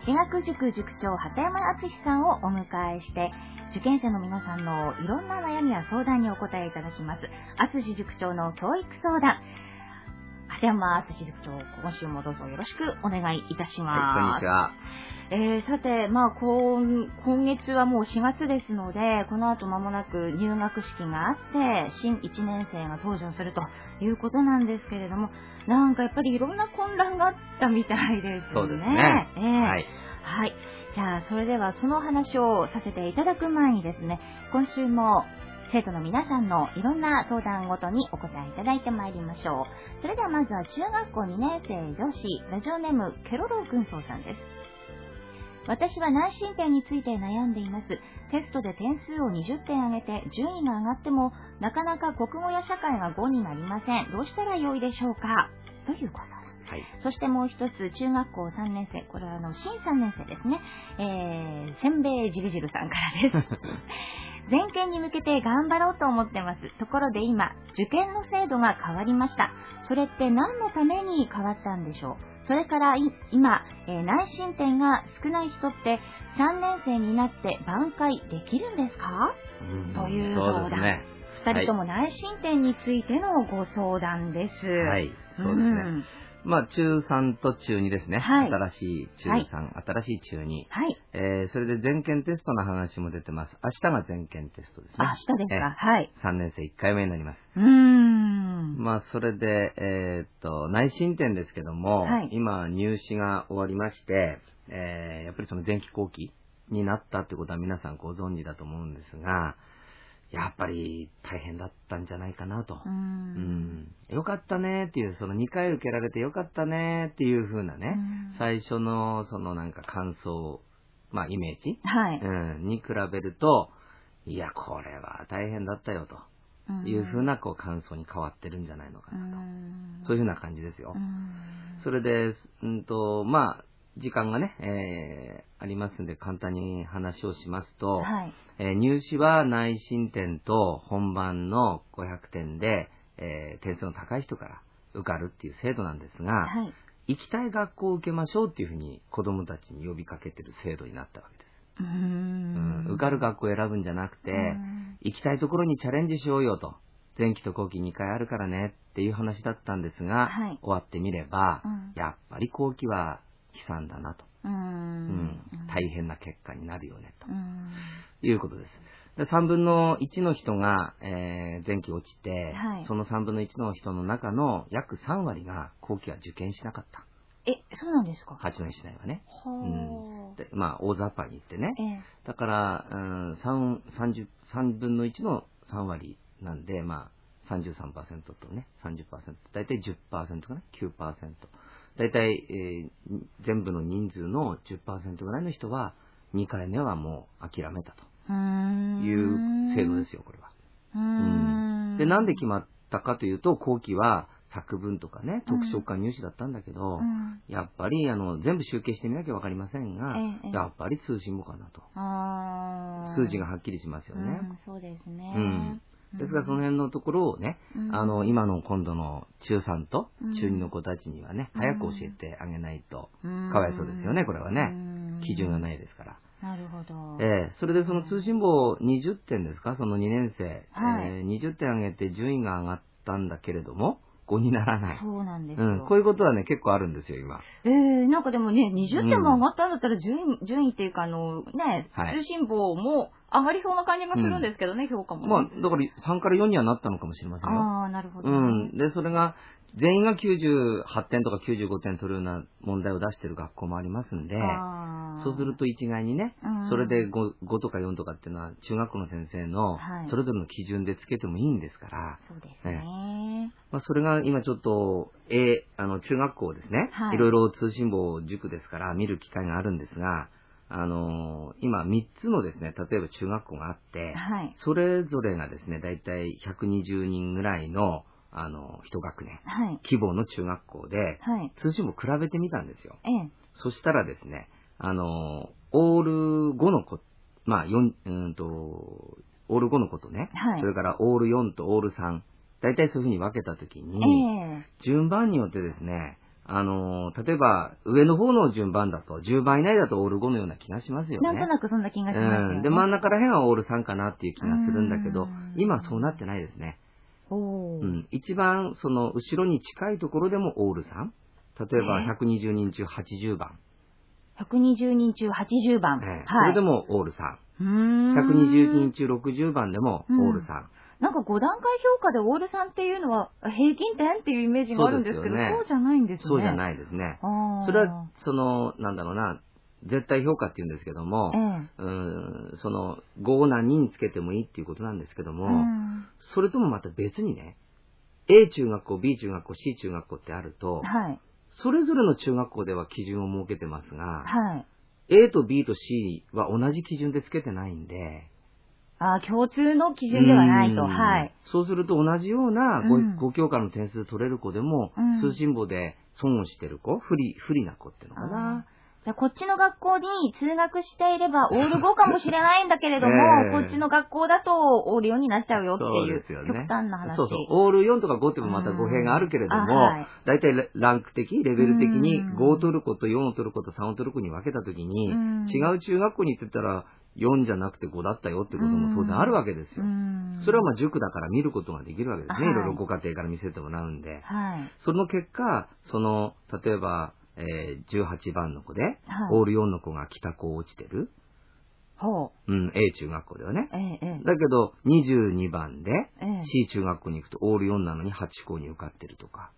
私学塾塾長畑山敦さんをお迎えして、受験生の皆さんのいろんな悩みや相談にお答えいただきます。敦塾長の教育相談。畑山敦塾長、今週もどうぞよろしくお願いいたします。 はい、こんにちは。 さて、今月はもう4月ですので、この後間もなく入学式があって、新1年生が登場するということなんですけれども、なんかやっぱりいろんな混乱があったみたいですね。 そうですね。 はい。はい。じゃあ、それではその話をさせていただく前にですね、今週も生徒の皆さんのいろんな相談ごとにお答えいただいてまいりましょう。それではまずは中学校2年生女子、ラジオネームケロロ軍曹さんです。私は内申点について悩んでいます。テストで点数を20点上げて順位が上がってもなかなか国語や社会が5になりません。どうしたらよいでしょうか、ということです。はい、そしてもう一つ、中学校3年生、これは新3年生ですね。せんべいじるじるさんからです前検に向けて頑張ろうと思ってます。ところで今、受験の制度が変わりました。それって何のために変わったんでしょう。それから今、内申点が少ない人って3年生になって挽回できるんですか、という相談。ね、2人とも内申点についてのご相談です。 はい、そうですね。中3と中2ですね。はい、新しい中3、はい、新しい中2。はい。それで全検テストの話も出てます。明日が全検テストですね。 明日ですか。はい。 3年生1回目になります。それで、内申点ですけども、はい、今入試が終わりまして、やっぱりその前期後期になったってことは皆さんご存知だと思うんですが、やっぱり大変だったんじゃないかなと。よかったねっていう、その2回受けられてよかったねっていう風なね、最初のそのなんか感想、イメージ、はい、に比べると、いや、これは大変だったよという風な感想に変わってるんじゃないのかなと。そういう風な感じですよ。それで、時間がね、ありますんで簡単に話をしますと、はい、入試は内申点と本番の500点で、点数の高い人から受かるっていう制度なんですが、はい、行きたい学校を受けましょうっていうふうに子どもたちに呼びかけてる制度になったわけです。受かる学校を選ぶんじゃなくて、行きたいところにチャレンジしようよと。前期と後期2回あるからねっていう話だったんですが、はい、終わってみれば、やっぱり後期は悲惨だなと。大変な結果になるよねということです。で、3分の1の人が、前期落ちて、はい、その3分の1の人の中の約3割が後期は受験しなかった。 そうなんですか。 八戸市内はね。で、大雑把に言ってね。だから、3分の1の3割なんで、33% とね、30%、だいたい 10% かな、9%。だいたい、全部の人数の 10% ぐらいの人は2回目はもう諦めたという制度ですよ、これは。で、なんで決まったかというと、後期は作文とかね、特徴科入試だったんだけど、やっぱり全部集計してみなきゃわかりませんが、やっぱり通信簿かなと。数字がはっきりしますよね。 そうですね。 ですが、その辺のところをね、今の今度の中3と中2の子たちにはね、早く教えてあげないと、かわいそうですよね、これはね。基準がないですから。 なるほど。 それでその通信簿20点ですか、その2年生。20点上げて順位が上がったんだけれども、5にならない。 そうなんですよ。 こういうことはね、結構あるんですよ、今。 なんかでもね、20点も上がったんだったら順位っていうか、通信簿も上がりそうな感じがするんですけどね、評価もね。 だから3から4にはなったのかもしれませんよ。 なるほど。 で、それが、全員が98点とか95点取るような問題を出してる学校もありますんで、そうすると一概にね、それで 5とか4とかっていうのは中学校の先生のそれぞれの基準でつけてもいいんですから、 そうですね。 それが今ちょっと、中学校ですね、いろいろ通信簿塾ですから見る機会があるんですが、今3つのですね、例えば中学校があって、それぞれがですね、だいたい120人ぐらいの一学年、規模の中学校で、通信簿比べてみたんですよ。そしたらですね、オール5の子、オール5の子とね、それからオール4とオール3、大体そういうふうに分けたときに、順番によってですね、 例えば、上の方の順番だと、10番以内だとオール5のような気がしますよね。 なんとなくそんな気がしますよね。 で、真ん中ら辺はオール3かなっていう気がするんだけど、今はそうなってないですね。一番、後ろに近いところでもオール3。例えば、120人中80番。 120人中80番。 それでもオール3。120人中60番でもオール3。 なんか5段階評価でオール3っていうのは平均点っていうイメージがあるんですけど、そうじゃないんですね。 そうじゃないですね。それは、なんだろうな、絶対評価って言うんですけども、5を何人つけてもいいっていうことなんですけども、それともまた別にね、A 中学校、B 中学校、C 中学校ってあると、それぞれの中学校では基準を設けてますが、A と B と C は同じ基準でつけてないんで、 共通の基準ではないと。 そうすると同じような 5教科の点数取れる子でも、通信簿で損をしてる子、不利な子っていうのかな。 じゃあこっちの学校に通学していればオール5かもしれないんだけれども、こっちの学校だとオール4になっちゃうよっていう極端な話。 オール4とか5ってもまた語弊があるけれども、だいたいランク的、レベル的に5を取る子と4を取る子と3を取る子に分けたときに、違う中学校に行ってたら4じゃなくて5だったよってことも当然あるわけですよ。それは塾だから見ることができるわけですね。いろいろご家庭から見せてもらうんで。その結果、例えば、18番の子で、オール4の子が北高落ちてる。A 中学校ではね。だけど、22番で、C 中学校に行くとオール4なのに8校に受かってるとか。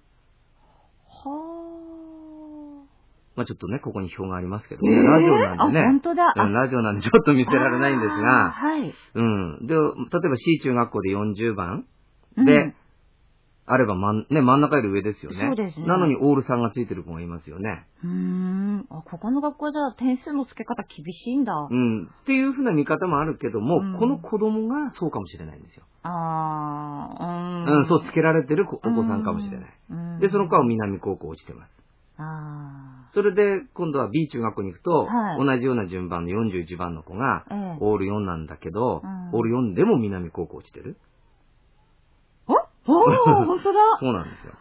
ちょっとね、ここに表がありますけど、ラジオなんでね。 本当だ。 ラジオなんでちょっと見せられないんですが、で、例えば C 中学校で40番で、あれば真ん中より上ですよね。 そうですね。 なのにオール3がついてる子がいますよね。 ここの学校じゃ点数の付け方厳しいんだ。 っていうふうな見方もあるけども、この子供がそうかもしれないんですよ。そうつけられてるお子さんかもしれない。で、その子は南高校落ちてます。それで、今度は B 中学校に行くと、同じような順番の41番の子が、オール4なんだけど、オール4でも南高校落ちてる。 本当だ。 そうなんですよ。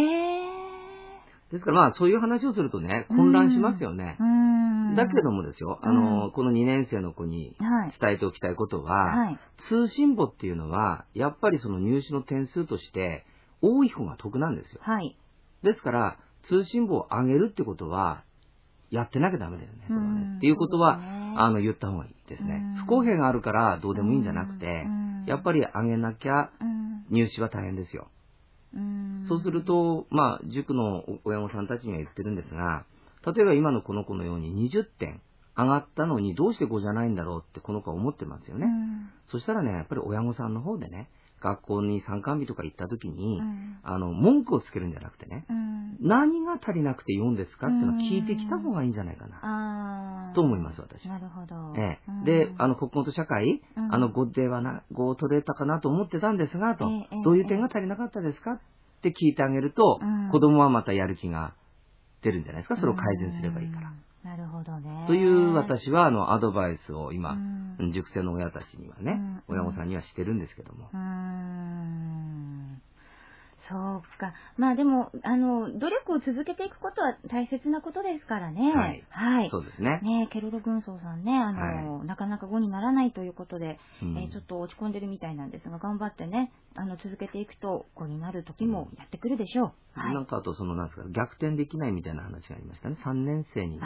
ですからそういう話をするとね、混乱しますよね。だけどもですよ、この2年生の子に伝えておきたいことは、通信簿っていうのは、やっぱりその入試の点数として、多い方が得なんですよ。ですから、通信簿を上げるってことは、やってなきゃダメだよね。っていうことは、言った方がいいですね。不公平があるからどうでもいいんじゃなくて、やっぱり上げなきゃ入試は大変ですよ。そうすると、塾の親御さんたちには言ってるんですが、例えば今のこの子のように20点上がったのにどうして5じゃないんだろうってこの子は思ってますよね。そしたらね、やっぱり親御さんの方でね、学校に参観日とか行った時に、文句をつけるんじゃなくてね、何が足りなくて4ですかっていうのを聞いてきた方がいいんじゃないかな、と思います、私は。 なるほど。 で、国語と社会、5では5を取れたかなと思ってたんですが、と、どういう点が足りなかったですかって聞いてあげると、子供はまたやる気が出るんじゃないですか。それを改善すればいいから。 なるほどね。 という私はアドバイスを今、塾生の親たちにはね、親御さんにはしてるんですけども。 そうか。でも、努力を続けていくことは大切なことですからね。 そうですね。 ケロロ軍曹さんね、なかなか5にならないということで、ちょっと落ち込んでるみたいなんですが、頑張ってね、続けていくと5になる時もやってくるでしょう。 なんかあと、なんですか、逆転できないみたいな話がありましたね。3年生にね。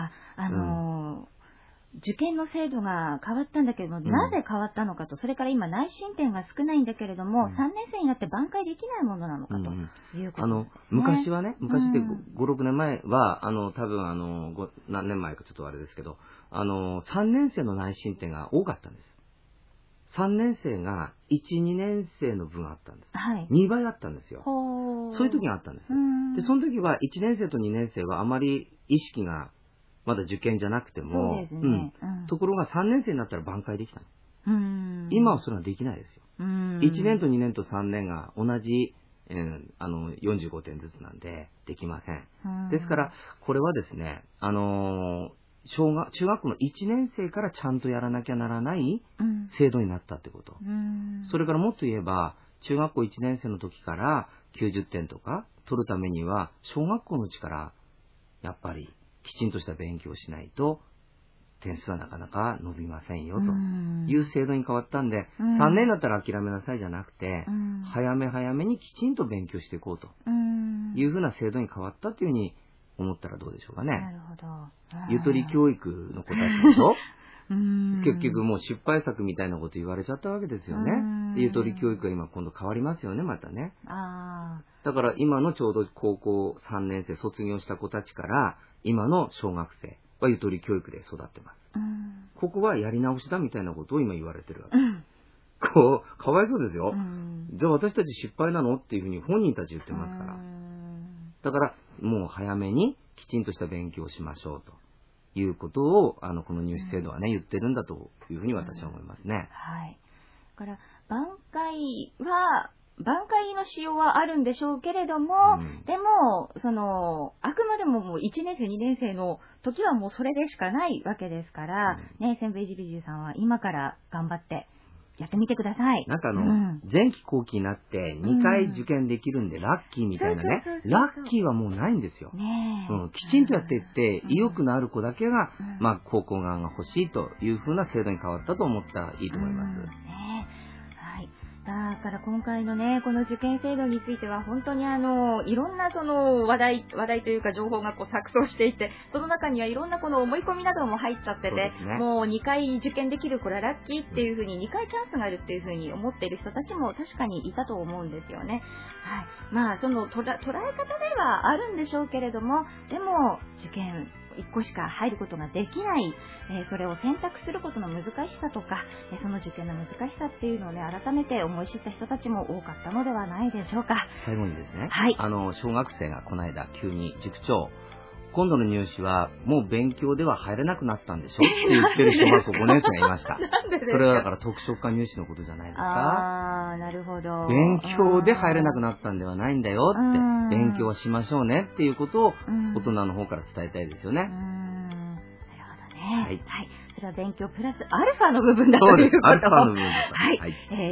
受験の制度が変わったんだけれども、なぜ変わったのかと、それから今内申点が少ないんだけれども、3年生になって挽回できないものなのかということですね。 昔はね、昔って5、6年前は、多分何年前かちょっとあれですけど、3年生の内申点が多かったんです。3年生が1、2年生の分あったんです。2倍あったんですよ。そういう時があったんです。で、その時は1年生と2年生はあまり意識がまだ受験じゃなくても、ところが3年生になったら挽回できたの。今はそれはできないですよ。1年と2年と3年が同じ、45点ずつなんでできません。ですから、これはですね、中学校の1年生からちゃんとやらなきゃならない制度になったってこと。それからもっと言えば、中学校1年生の時から90点とか取るためには、小学校のうちから、やっぱり、きちんとした勉強をしないと、点数はなかなか伸びませんよ、という制度に変わったんで、3年だったら諦めなさいじゃなくて、早め早めにきちんと勉強していこうというふうな制度に変わったというふうに思ったらどうでしょうかね。 なるほど。 ゆとり教育の子たちでしょ結局もう失敗作みたいなこと言われちゃったわけですよね。ゆとり教育が今度変わりますよね、またね。だから今のちょうど高校3年生卒業した子たちから、今の小学生はゆとり教育で育ってます。ここはやり直しだみたいなことを今言われてるわけです。かわいそうですよ。じゃあ私たち失敗なのっていうふうに本人たち言ってますから。だからもう早めにきちんとした勉強をしましょうということをこの入試制度はね言ってるんだというふうに私は思いますね。 はい。だから挽回のしようはあるんでしょうけれども、でもあくまでももう1年生2年生の時はもうそれでしかないわけですから、ね、センベイジビジュさんは今から頑張ってやってみてください。 なんか前期後期になって2回受験できるんでラッキーみたいなね、ラッキーはもうないんですよ。きちんとやっていって意欲のある子だけが、高校側が欲しいというふうな制度に変わったと思ったらいいと思います。 だから今回のね、この受験制度については本当にいろんな話題というか情報が錯綜していて、その中にはいろんなこの思い込みなども入っちゃってて、もう2回受験できる、これはラッキーっていうふうに2回チャンスがあるっていうふうに思っている人たちも確かにいたと思うんですよね。その捉え方ではあるんでしょうけれども、でも受験1個しか入ることができない、それを選択することの難しさとか、その受験の難しさっていうのをね、改めて思い知った人たちも多かったのではないでしょうか。 最後にですね、小学生がこの間急に塾長、今度の入試はもう勉強では入れなくなったんでしょって言ってる小学校5年生がいました。それはだから特色化入試のことじゃないですか。 なるほど。 勉強で入れなくなったんではないんだよって、勉強はしましょうねっていうことを大人の方から伝えたいですよね。 はい。それは勉強プラスアルファの部分だということを。アルファの部分です。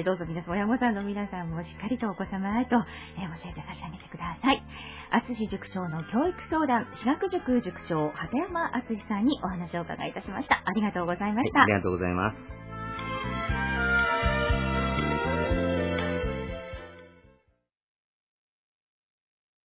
どうぞ皆さん、親御さんの皆さんもしっかりとお子様へと、教えて差し上げてください。淳塾長の教育相談、私学塾塾長、鳩山淳さんにお話を伺いいたしました。ありがとうございました。 ありがとうございます。